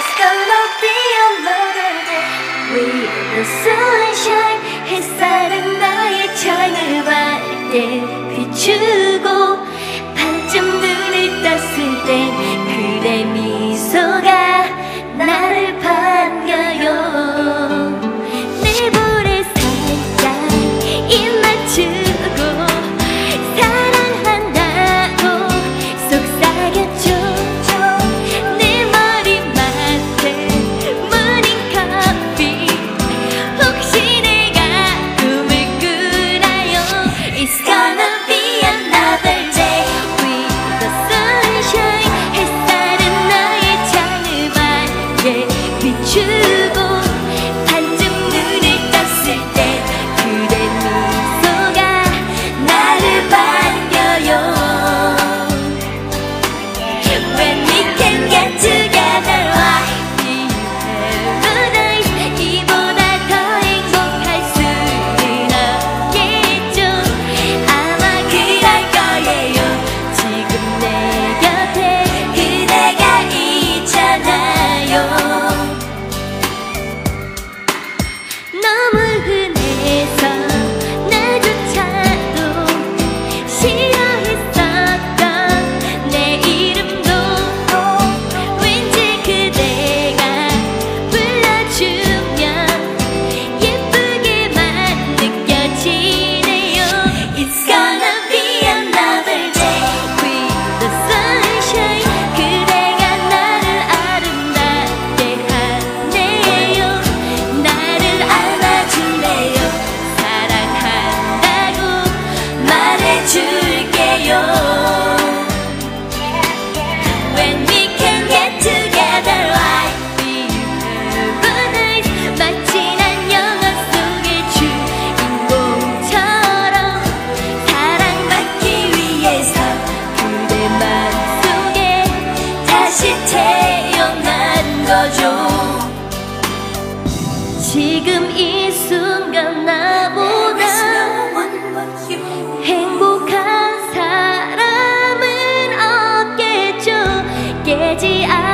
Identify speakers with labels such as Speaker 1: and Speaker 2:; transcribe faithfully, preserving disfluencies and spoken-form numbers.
Speaker 1: It's gonna be another day with the sunshine. 햇살은 나의 창을 밝게 비추고 반쯤 눈을 떴을 땐 그대 미소가 나를 반겨요. 내 볼에 살짝 입 맞추고 사랑한다고 속삭였죠. 내 머리맡에 모닝 커피 혹시 내가 꿈을 꾸나요? It's gonna be another day with the sunshine. 햇살은 나의 창을 밝게 비추고 반쯤 눈을 떴을 때 그대 미소가 나를 반겨요. When we can get together I'll be paradise. 이보다 더 행복할 수는 없겠죠. 아마 그럴 거예요. 지금 내 곁에 그대가 있잖아요. 너무 흔해서 나조차도 싫어했었던 내 이름도 왠지 그대가 불러주면 예쁘게만 느껴지네요. It's gonna be another day with the sunshine. 그대가 나를 아름답게 하네요. 나를 안아줄래요? 사랑한다고 말해줄게요. When we can get together I'll be paradise. 마치 난 영화 속의 주인공처럼 사랑받기 위해서 그대 맘속에 다시 태어난 거죠. 지금 이 순간 나보다 행복한 사람은 없겠죠. 깨지 않